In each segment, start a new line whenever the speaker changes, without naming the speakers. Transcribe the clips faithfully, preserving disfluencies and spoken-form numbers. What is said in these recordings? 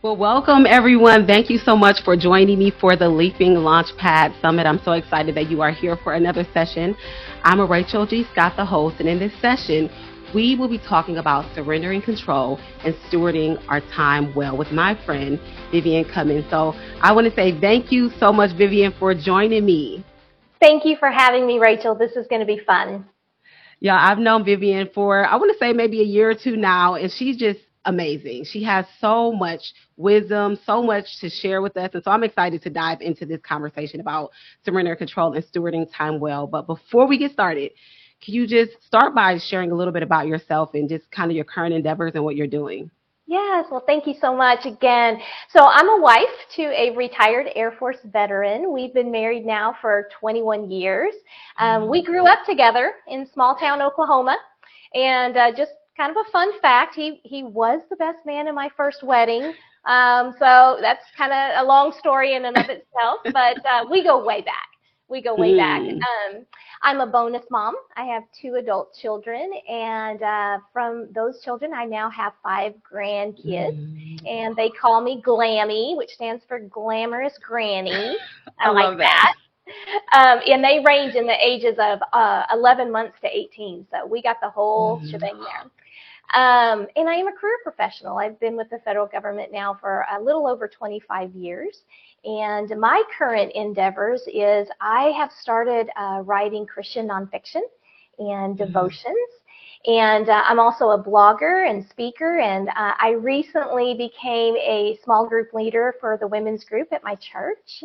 Well, welcome everyone. Thank you so much for joining me for the Leaping Launchpad Summit. I'm so excited that you are here for another session. I'm a Rachel G. Scott, the host, and in this session, we will be talking about surrendering control and stewarding our time well with my friend, Vivian Cummins. So I want to say thank you so much, Vivian, for joining me.
Thank you for having me, Rachel. This is going to be fun.
Yeah, I've known Vivian for, I want to say maybe a year or two now, and she's just amazing. She has so much wisdom, so much to share with us. And so I'm excited to dive into this conversation about surrender control and stewarding time well. But before we get started, can you just start by sharing a little bit about yourself and just kind of your current endeavors and what you're doing?
Yes, well, thank you so much again. So I'm a wife to a retired Air Force veteran. We've been married now for twenty-one years. Um, we grew up together in small town Oklahoma. And uh, just kind of a fun fact, he, he was the best man in my first wedding. Um, so that's kind of a long story in and of itself, but uh, we go way back. We go way mm. back. Um, I'm a bonus mom. I have two adult children, and uh, from those children, I now have five grandkids, mm. and they call me Glammy, which stands for Glamorous Granny. I,
I
like
love that.
that. Um, and they range in the ages of uh, eleven months to eighteen, so we got the whole mm. shebang there. Um, and I am a career professional. I've been with the federal government now for a little over twenty-five years. And my current endeavors is I have started uh, writing Christian nonfiction and devotions. And uh, I'm also a blogger and speaker. And uh, I recently became a small group leader for the women's group at my church.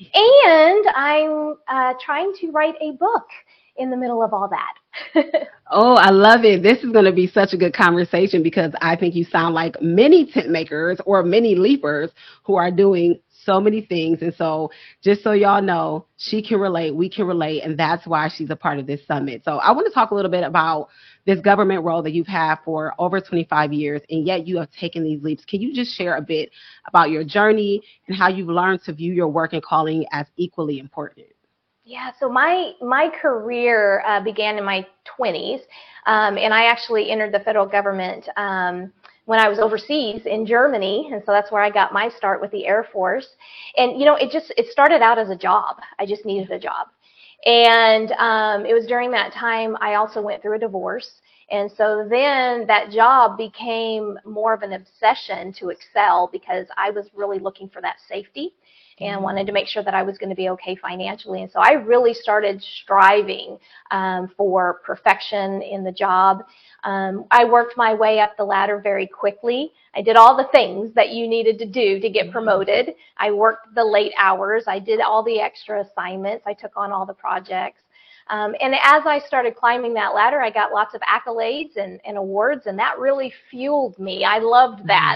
And I'm uh, trying to write a book in the middle of all that.
Oh, I love it. This is going to be such a good conversation because I think you sound like many tent makers or many leapers who are doing so many things. And so just so y'all know, she can relate, we can relate, and that's why she's a part of this summit. So I want to talk a little bit about this government role that you've had for over twenty-five years, and yet you have taken these leaps. Can you just share a bit about your journey and how you've learned to view your work and calling as equally important?
Yeah, so my my career uh, began in my twenties, um, and I actually entered the federal government um, when I was overseas in Germany, and so that's where I got my start with the Air Force. And you know, it just it started out as a job. I just needed a job, and um, it was during that time I also went through a divorce, and so then that job became more of an obsession to excel because I was really looking for that safety and wanted to make sure that I was going to be okay financially. And so I really started striving um, for perfection in the job. Um, I worked my way up the ladder very quickly. I did all the things that you needed to do to get promoted. I worked the late hours. I did all the extra assignments. I took on all the projects. Um, and as I started climbing that ladder, I got lots of accolades and, and awards, and that really fueled me. I loved that.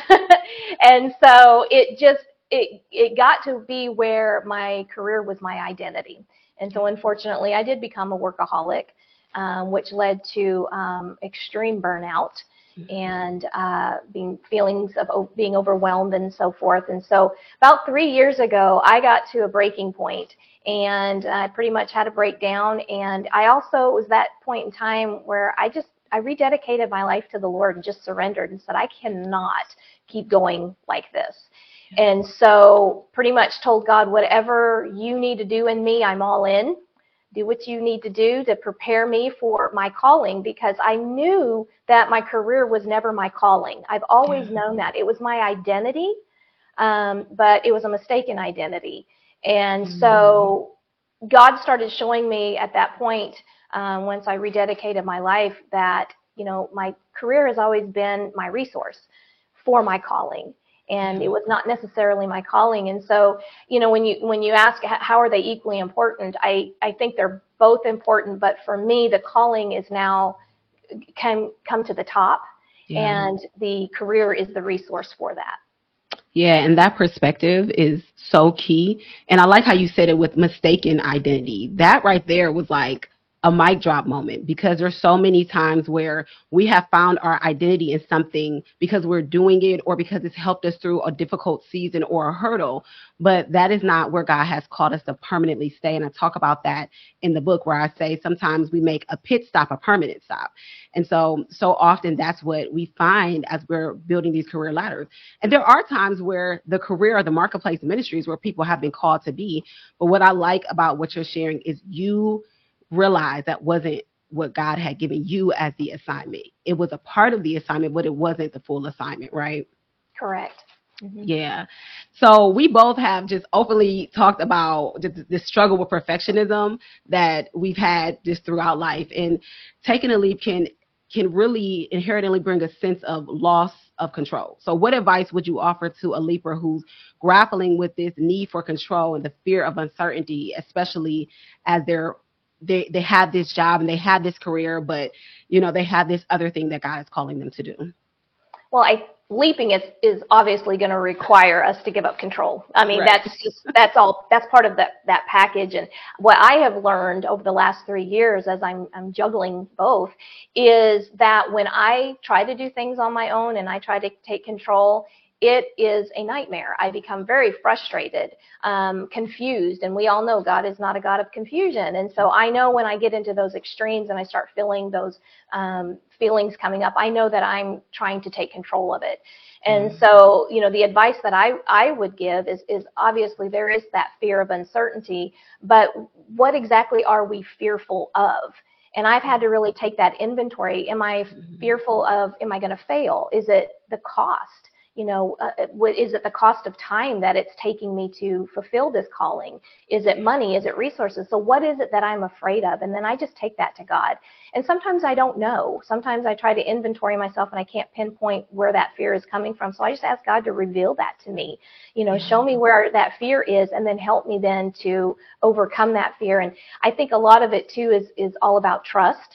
And so it just, It, it got to be where my career was my identity. And so unfortunately, I did become a workaholic, um, which led to um, extreme burnout and uh, being feelings of o- being overwhelmed and so forth. And so about three years ago, I got to a breaking point, and I pretty much had a breakdown. And I also, it was that point in time where I just, I rededicated my life to the Lord and just surrendered and said, I cannot keep going like this. And so pretty much told God, whatever you need to do in me, I'm all in. Do what you need to do to prepare me for my calling, because I knew that my career was never my calling. I've always known that. It was my identity, um, but it was a mistaken identity. And so God started showing me at that point, um, once I rededicated my life, that, you know, my career has always been my resource for my calling. And it was not necessarily my calling. And so, you know, when you when you ask how are they equally important, I, I think they're both important. But for me, the calling is now can come to the top, yeah. And the career is the resource for that.
Yeah, and that perspective is so key. And I like how you said it with mistaken identity. That right there was like a mic drop moment, because there's so many times where we have found our identity in something because we're doing it or because it's helped us through a difficult season or a hurdle. But that is not where God has called us to permanently stay. And I talk about that in the book, where I say sometimes we make a pit stop a permanent stop. And so, so often that's what we find as we're building these career ladders. And there are times where the career or the marketplace ministries where people have been called to be. But what I like about what you're sharing is you realize that wasn't what God had given you as the assignment. It was a part of the assignment, but it wasn't the full assignment, right?
Correct. Mm-hmm.
Yeah. So we both have just openly talked about this struggle with perfectionism that we've had just throughout life. And taking a leap can can really inherently bring a sense of loss of control. So what advice would you offer to a leaper who's grappling with this need for control and the fear of uncertainty, especially as they're they they have this job and they have this career, but you know, they have this other thing that God is calling them to do?
Well, I leaping is is obviously going to require us to give up control. I mean,
Right.
that's just that's all that's part of that that package. And what I have learned over the last three years as I'm I'm juggling both is that when I try to do things on my own and I try to take control, it is a nightmare. I become very frustrated, um, confused, and we all know God is not a God of confusion. And so I know when I get into those extremes and I start feeling those um, feelings coming up, I know that I'm trying to take control of it. And
Mm-hmm.
so, you know, the advice that I, I would give is, is obviously there is that fear of uncertainty, but what exactly are we fearful of? And I've had to really take that inventory. Am I
Mm-hmm.
fearful of, am I going to fail? Is it the cost? You know, uh, what is it the cost of time that it's taking me to fulfill this calling? Is it money? Is it resources? So what is it that I'm afraid of? And then I just take that to God. And sometimes I don't know. Sometimes I try to inventory myself and I can't pinpoint where that fear is coming from. So I just ask God to reveal that to me, you know, show me where that fear is and then help me then to overcome that fear. And I think a lot of it too is, is all about trust.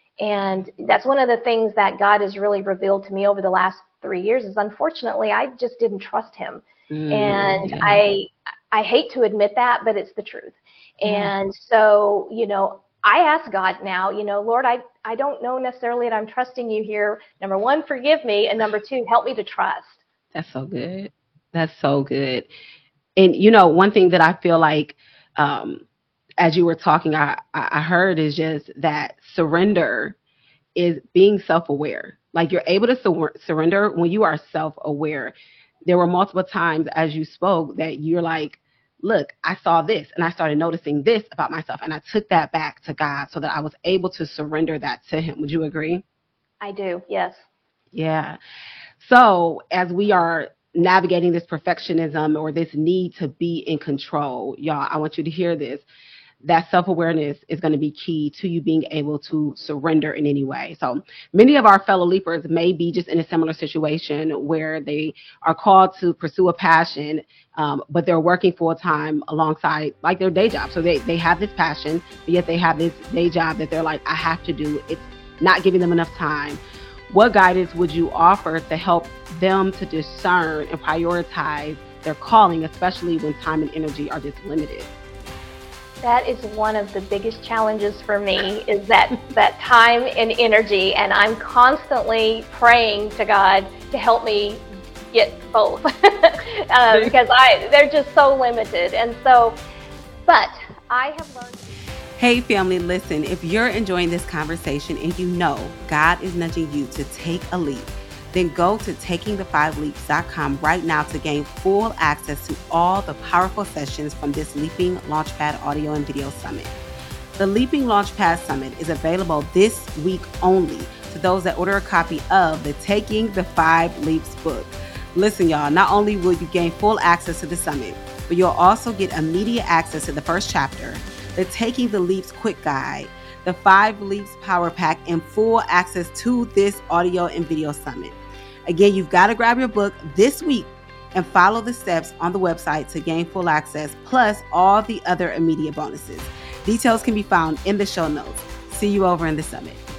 And that's one of the things that God has really revealed to me over the last three years is unfortunately I just didn't trust him.
Mm,
And
yeah.
I I hate to admit that, but it's the truth.
Yeah.
And so, you know, I ask God now, you know, Lord, I, I don't know necessarily that I'm trusting you here. Number one, forgive me. And number two, help me to trust.
That's so good. That's so good. And, you know, one thing that I feel like, um, as you were talking, I, I heard is just that surrender is being self-aware. Like you're able to sur- surrender when you are self-aware. There were multiple times as you spoke that you're like, look, I saw this and I started noticing this about myself. And I took that back to God so that I was able to surrender that to him. Would you agree?
I do. Yes.
Yeah. So as we are navigating this perfectionism or this need to be in control, y'all, I want you to hear this. That self-awareness is going to be key to you being able to surrender in any way. So many of our fellow leapers may be just in a similar situation where they are called to pursue a passion, um, but they're working full-time alongside like their day job. So they, they have this passion, but yet they have this day job that they're like, I have to do. It's not giving them enough time. What guidance would you offer to help them to discern and prioritize their calling, especially when time and energy are just limited?
That is one of the biggest challenges for me is that, that time and energy. And I'm constantly praying to God to help me get both uh, because I they're just so limited. And so, but I have learned.
Hey family, listen, if you're enjoying this conversation and you know God is nudging you to take a leap, then go to taking the five leaps dot com right now to gain full access to all the powerful sessions from this Leaping Launchpad Audio and Video Summit. The Leaping Launchpad Summit is available this week only to those that order a copy of the Taking the Five Leaps book. Listen, y'all, not only will you gain full access to the summit, but you'll also get immediate access to the first chapter, the Taking the Leaps Quick Guide, the Five Leaps Power Pack, and full access to this audio and video summit. Again, you've got to grab your book this week and follow the steps on the website to gain full access, plus all the other immediate bonuses. Details can be found in the show notes. See you over in the summit.